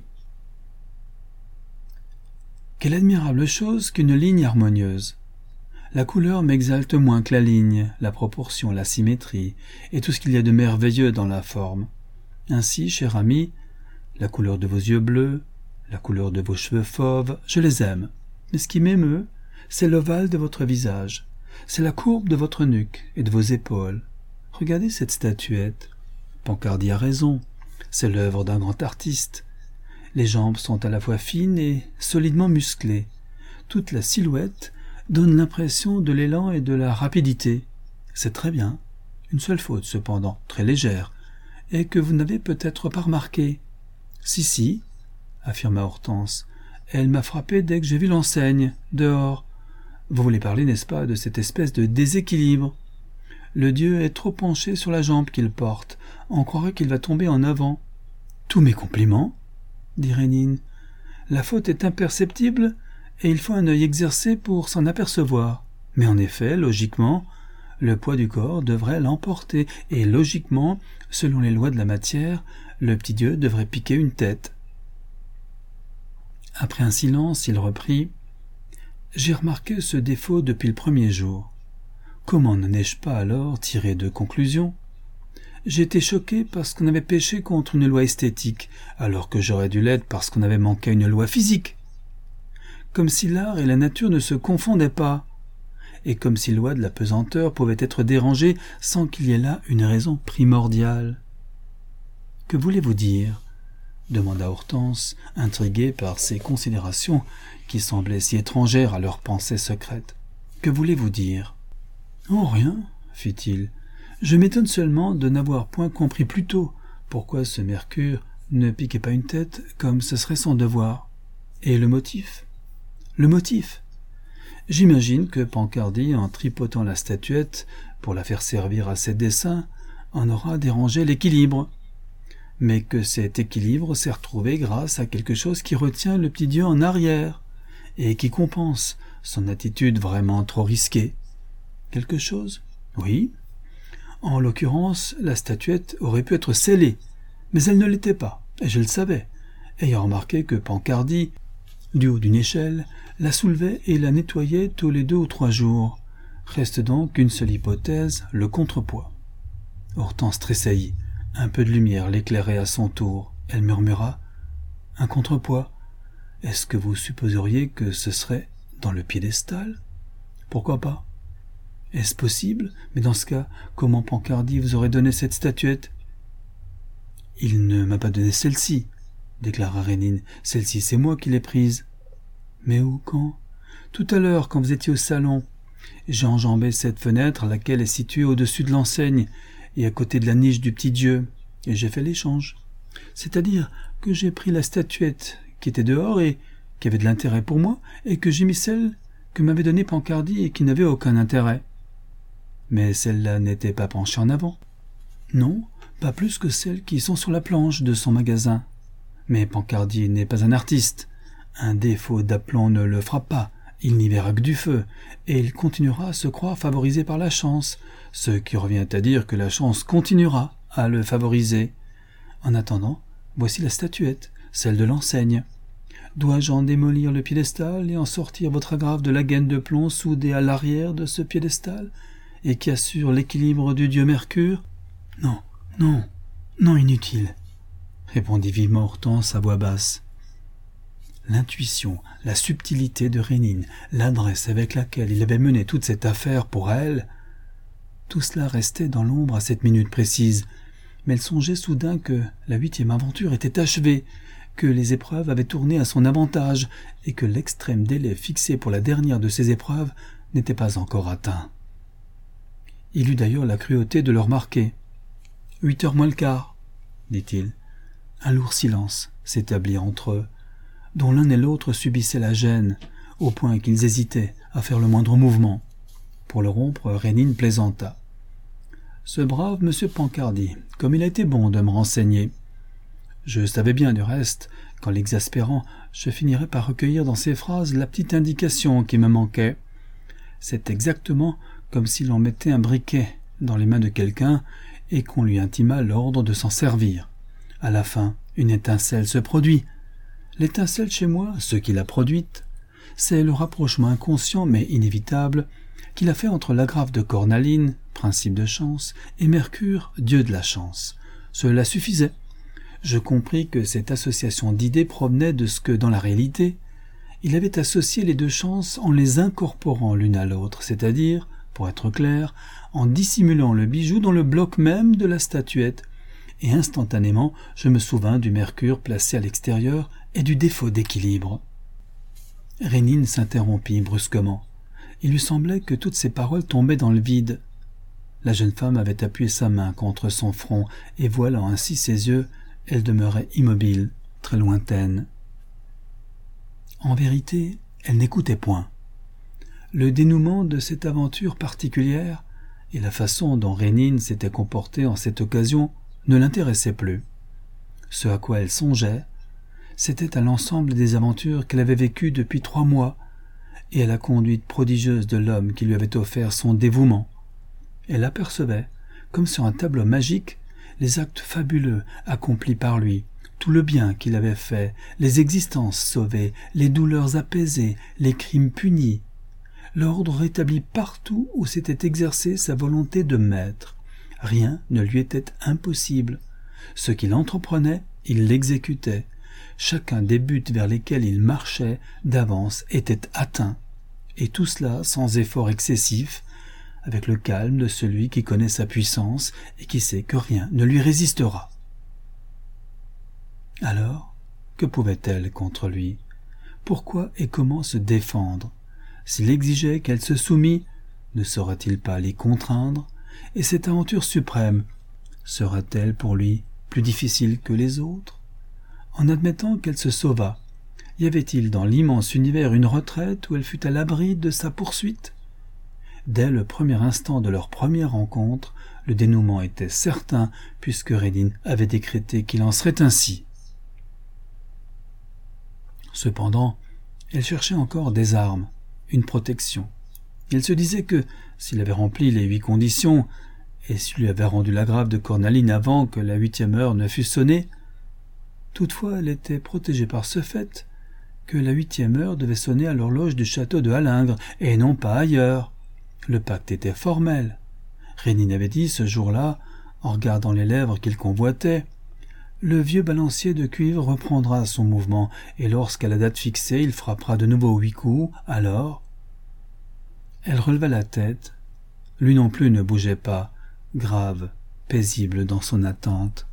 Quelle admirable chose qu'une ligne harmonieuse! La couleur m'exalte moins que la ligne, la proportion, la symétrie, et tout ce qu'il y a de merveilleux dans la forme. Ainsi, cher ami, la couleur de vos yeux bleus, la couleur de vos cheveux fauves, je les aime. Mais ce qui m'émeut, c'est l'ovale de votre visage, c'est la courbe de votre nuque et de vos épaules. Regardez cette statuette. Pancardi a raison, c'est l'œuvre d'un grand artiste. Les jambes sont à la fois fines et solidement musclées. Toute la silhouette donne l'impression de l'élan et de la rapidité. C'est très bien. Une seule faute, cependant, très légère, et que vous n'avez peut-être pas remarqué. Si, si, affirma Hortense, elle m'a frappé dès que j'ai vu l'enseigne, dehors. Vous voulez parler, n'est-ce pas, de cette espèce de déséquilibre? Le dieu est trop penché sur la jambe qu'il porte. On croirait qu'il va tomber en avant. Tous mes compliments, dit Rénine. La faute est imperceptible, et il faut un œil exercé pour s'en apercevoir. Mais en effet, logiquement, le poids du corps devrait l'emporter, et logiquement, selon les lois de la matière, le petit dieu devrait piquer une tête. Après un silence, il reprit. « J'ai remarqué ce défaut depuis le premier jour. Comment n'en ai-je pas alors tiré de conclusion? J'ai été choqué parce qu'on avait péché contre une loi esthétique, alors que j'aurais dû l'être parce qu'on avait manqué à une loi physique. Comme si l'art et la nature ne se confondaient pas, et comme si la loi de la pesanteur pouvait être dérangée sans qu'il y ait là une raison primordiale. « Que voulez-vous dire ?» demanda Hortense, intriguée par ces considérations qui semblaient si étrangères à leurs pensées secrètes. « Que voulez-vous dire ?»« Oh, rien, fit-il. Je m'étonne seulement de n'avoir point compris plus tôt pourquoi ce Mercure ne piquait pas une tête comme ce serait son devoir. Et le motif ? Le motif ? J'imagine que Pancardie, en tripotant la statuette pour la faire servir à ses desseins, en aura dérangé l'équilibre, mais que cet équilibre s'est retrouvé grâce à quelque chose qui retient le petit Dieu en arrière et qui compense son attitude vraiment trop risquée. Quelque chose ? Oui. En l'occurrence, la statuette aurait pu être scellée, mais elle ne l'était pas, et je le savais, ayant remarqué que Pancardie, du haut d'une échelle, la soulevait et la nettoyait tous les deux ou trois jours. Reste donc une seule hypothèse, le contrepoids. Hortense tressaillit. Un peu de lumière l'éclairait à son tour. Elle murmura « Un contrepoids. Est-ce que vous supposeriez que ce serait dans le piédestal ? Pourquoi pas ? Est-ce possible ? Mais dans ce cas, comment Pancardie vous aurait donné cette statuette ? Il ne m'a pas donné celle-ci, déclara Rénine. Celle-ci, c'est moi qui l'ai prise. Mais où, quand ? Tout à l'heure, quand vous étiez au salon. J'ai enjambé cette fenêtre, laquelle est située au-dessus de l'enseigne et à côté de la niche du petit Dieu, et j'ai fait l'échange. C'est-à-dire que j'ai pris la statuette qui était dehors et qui avait de l'intérêt pour moi, et que j'ai mis celle que m'avait donnée Pancardie et qui n'avait aucun intérêt. Mais celle-là n'était pas penchée en avant. Non, pas plus que celles qui sont sur la planche de son magasin. Mais Pancardie n'est pas un artiste. Un défaut d'aplomb ne le frappe pas. Il n'y verra que du feu, et il continuera à se croire favorisé par la chance, ce qui revient à dire que la chance continuera à le favoriser. En attendant, voici la statuette, celle de l'enseigne. Dois-je en démolir le piédestal et en sortir votre agrafe de la gaine de plomb soudée à l'arrière de ce piédestal, et qui assure l'équilibre du dieu Mercure ? Non, non, non, inutile, répondit vivement Hortense à voix basse. L'intuition, la subtilité de Rénine, l'adresse avec laquelle il avait mené toute cette affaire pour elle, tout cela restait dans l'ombre à cette minute précise, mais elle songeait soudain que la huitième aventure était achevée, que les épreuves avaient tourné à son avantage, et que l'extrême délai fixé pour la dernière de ces épreuves n'était pas encore atteint. Il eut d'ailleurs la cruauté de le remarquer. « Huit heures moins le quart, » dit-il. Un lourd silence s'établit entre eux, dont l'un et l'autre subissaient la gêne, au point qu'ils hésitaient à faire le moindre mouvement. Pour le rompre, Rénine plaisanta. « Ce brave monsieur Pancardie, comme il a été bon de me renseigner. Je savais bien du reste qu'en l'exaspérant, je finirais par recueillir dans ses phrases la petite indication qui me manquait. C'est exactement comme si l'on mettait un briquet dans les mains de quelqu'un et qu'on lui intima l'ordre de s'en servir. À la fin, une étincelle se produit. L'étincelle chez moi, ce qui l'a produite, c'est le rapprochement inconscient mais inévitable qu'il a fait entre l'agrafe de Cornaline, principe de chance, et Mercure, dieu de la chance. Cela suffisait. Je compris que cette association d'idées provenait de ce que, dans la réalité, il avait associé les deux chances en les incorporant l'une à l'autre, c'est-à-dire, pour être clair, en dissimulant le bijou dans le bloc même de la statuette, et instantanément je me souvins du Mercure placé à l'extérieur et du défaut d'équilibre. Rénine s'interrompit brusquement. Il lui semblait que toutes ces paroles tombaient dans le vide. La jeune femme avait appuyé sa main contre son front, et voilant ainsi ses yeux, elle demeurait immobile, très lointaine. En vérité, elle n'écoutait point. Le dénouement de cette aventure particulière et la façon dont Rénine s'était comportée en cette occasion ne l'intéressait plus. Ce à quoi elle songeait, c'était à l'ensemble des aventures qu'elle avait vécues depuis trois mois et à la conduite prodigieuse de l'homme qui lui avait offert son dévouement. Elle apercevait, comme sur un tableau magique, les actes fabuleux accomplis par lui, tout le bien qu'il avait fait, les existences sauvées, les douleurs apaisées, les crimes punis, l'ordre rétabli partout où s'était exercée sa volonté de maître. Rien ne lui était impossible. Ce qu'il entreprenait, il l'exécutait. Chacun des buts vers lesquels il marchait d'avance était atteint, et tout cela sans effort excessif, avec le calme de celui qui connaît sa puissance et qui sait que rien ne lui résistera. Alors, que pouvait-elle contre lui? Pourquoi et comment se défendre? S'il exigeait qu'elle se soumît, ne saurait-il pas l'y contraindre, et cette aventure suprême sera-t-elle pour lui plus difficile que les autres? En admettant qu'elle se sauvât, y avait-il dans l'immense univers une retraite où elle fût à l'abri de sa poursuite? Dès le premier instant de leur première rencontre, le dénouement était certain, puisque Rénine avait décrété qu'il en serait ainsi. Cependant, elle cherchait encore des armes, une protection. Elle se disait que, s'il avait rempli les huit conditions, et s'il lui avait rendu la grave de Cornaline avant que la huitième heure ne fût sonnée, toutefois elle était protégée par ce fait que la huitième heure devait sonner à l'horloge du château de Halingre, et non pas ailleurs. Le pacte était formel. Rénine avait dit ce jour-là, en regardant les lèvres qu'il convoitait, « Le vieux balancier de cuivre reprendra son mouvement, et lorsqu'à la date fixée il frappera de nouveau huit coups, alors... » Elle releva la tête. Lui non plus ne bougeait pas, grave, paisible dans son attente.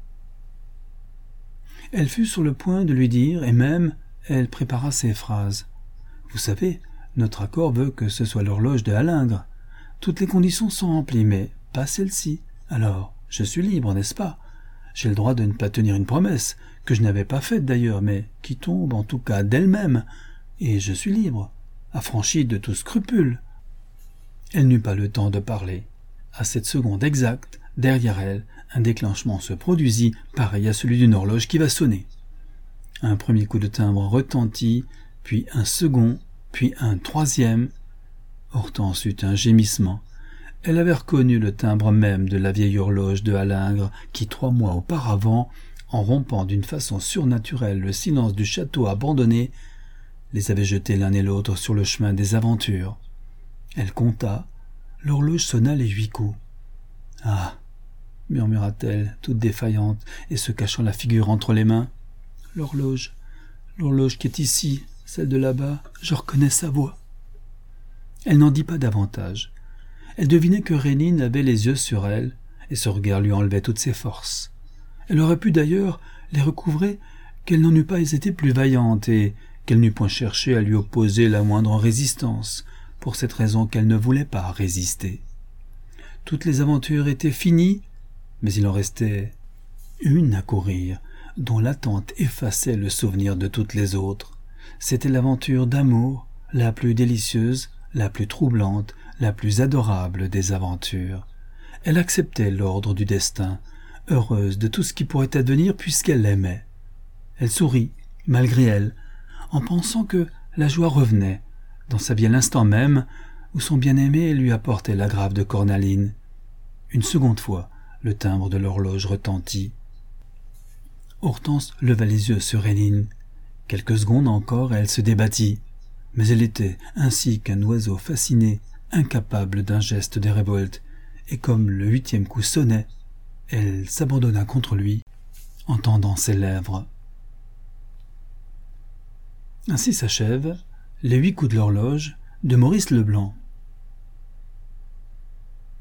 Elle fut sur le point de lui dire, et même, elle prépara ses phrases. « Vous savez, notre accord veut que ce soit l'horloge de Halingre. Toutes les conditions sont remplies, mais pas celle-ci. Alors, je suis libre, n'est-ce pas? J'ai le droit de ne pas tenir une promesse, que je n'avais pas faite d'ailleurs, mais qui tombe en tout cas d'elle-même, et je suis libre, affranchi de tout scrupule. » Elle n'eut pas le temps de parler. À cette seconde exacte, derrière elle, un déclenchement se produisit, pareil à celui d'une horloge qui va sonner. Un premier coup de timbre retentit, puis un second, puis un troisième. Hortense eut un gémissement. Elle avait reconnu le timbre même de la vieille horloge de Halingre qui, trois mois auparavant, en rompant d'une façon surnaturelle le silence du château abandonné, les avait jetés l'un et l'autre sur le chemin des aventures. Elle compta. L'horloge sonna les huit coups. « Ah !» murmura-t-elle, toute défaillante, et se cachant la figure entre les mains. « L'horloge, l'horloge qui est ici, celle de là-bas, je reconnais sa voix. » Elle n'en dit pas davantage. Elle devinait que Rénine avait les yeux sur elle, et ce regard lui enlevait toutes ses forces. Elle aurait pu d'ailleurs les recouvrer qu'elle n'en eût pas été plus vaillante, et qu'elle n'eût point cherché à lui opposer la moindre résistance, pour cette raison qu'elle ne voulait pas résister. Toutes les aventures étaient finies, mais il en restait une à courir, dont l'attente effaçait le souvenir de toutes les autres. C'était l'aventure d'amour, la plus délicieuse, la plus troublante, la plus adorable des aventures. Elle acceptait l'ordre du destin, heureuse de tout ce qui pourrait advenir puisqu'elle l'aimait. Elle sourit, malgré elle, en pensant que la joie revenait, dans sa vie à l'instant même où son bien-aimé lui apportait la grave de Cornaline. Une seconde fois, le timbre de l'horloge retentit. Hortense leva les yeux sur Rénine. Quelques secondes encore, elle se débattit, mais elle était ainsi qu'un oiseau fasciné, incapable d'un geste de révolte, et comme le huitième coup sonnait, elle s'abandonna contre lui, en tendant ses lèvres. Ainsi s'achèvent les huit coups de l'horloge de Maurice Leblanc.